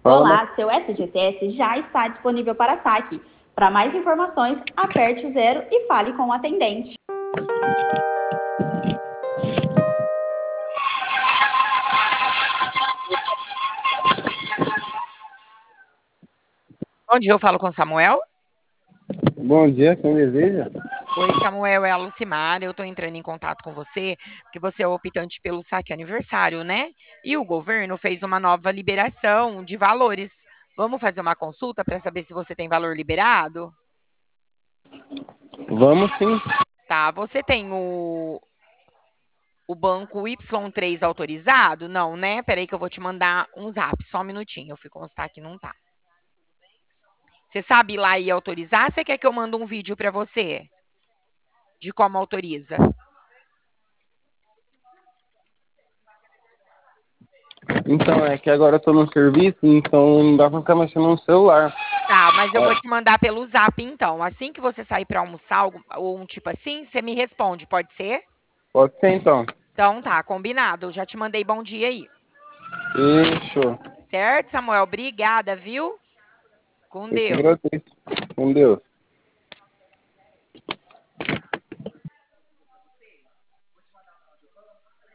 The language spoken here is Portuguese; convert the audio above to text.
Fala, Olá, seu FGTS já está disponível para saque. Para mais informações, aperte o zero e fale com o atendente. Bom dia, eu falo com o Samuel. bom dia, quem deseja? Oi, Samuel, é a Lucimar. Eu estou entrando em contato com você, porque você é o optante pelo saque aniversário, né? E o governo fez uma nova liberação de valores. Vamos fazer uma consulta para saber se você tem valor liberado? Vamos sim. Tá, você tem o banco Y3 autorizado? Não, né? Peraí que eu vou te mandar um zap, só um minutinho. Eu fui constar que não tá. Você sabe ir lá e autorizar? Você quer que eu mande um vídeo para você de como autoriza? Então, é que agora eu tô no serviço, então não dá pra ficar mexendo no celular. Tá, mas eu vou te mandar pelo zap então. Assim que você sair para almoçar ou um tipo assim, você me responde, pode ser? Pode ser então. Então tá, combinado. Eu já te mandei bom dia aí. Fechou. Certo, Samuel? Obrigada, viu? Com Eu que Deus. agradeço. Com Deus.